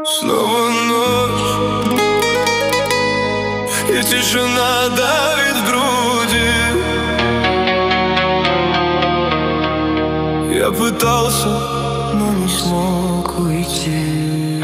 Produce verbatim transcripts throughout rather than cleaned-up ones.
Снова ночь, и тишина давит в груди. Я пытался, но не смог уйти.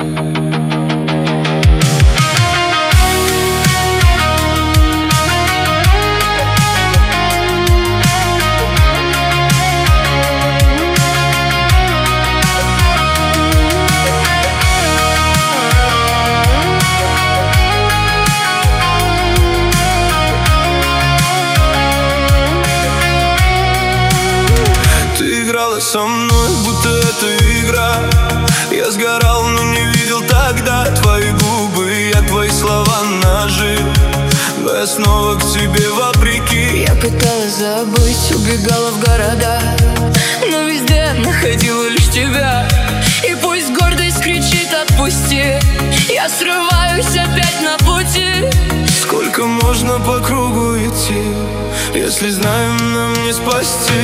Играла со мной, будто это игра. Я сгорал, но не видел тогда твои губы, я твои слова ножи. Но я снова к тебе вопреки. Я пыталась забыть, убегала в города, но везде находила лишь тебя. И пусть гордость кричит «отпусти», я срываюсь опять на пути. Сколько можно по кругу идти, если знаем, нам не спасти?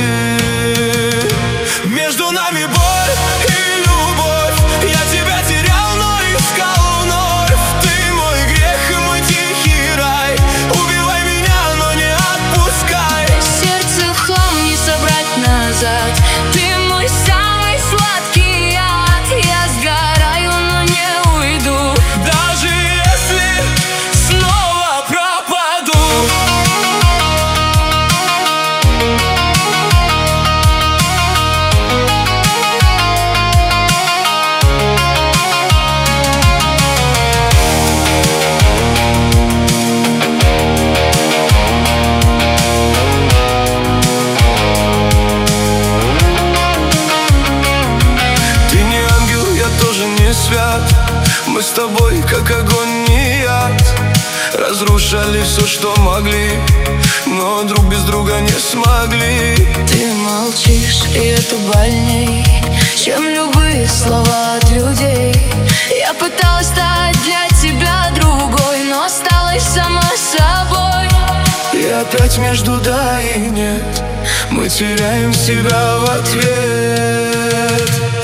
Между нами боль и любовь. Я тебя терял, но искал вновь. Ты мой грех и мой тихий рай. Убивай меня, но не отпускай. Сердце в хлам не собрать назад. Ты мой самый сладкий яд. Я сгораю, но не уйду, даже если снова пропаду. Свят. Мы с тобой, как огонь, не яд. Разрушали все, что могли, но друг без друга не смогли. Ты молчишь, и это больней, чем любые слова от людей. Я пыталась стать для тебя другой, но осталась сама собой. И опять между да и нет мы теряем себя в ответ.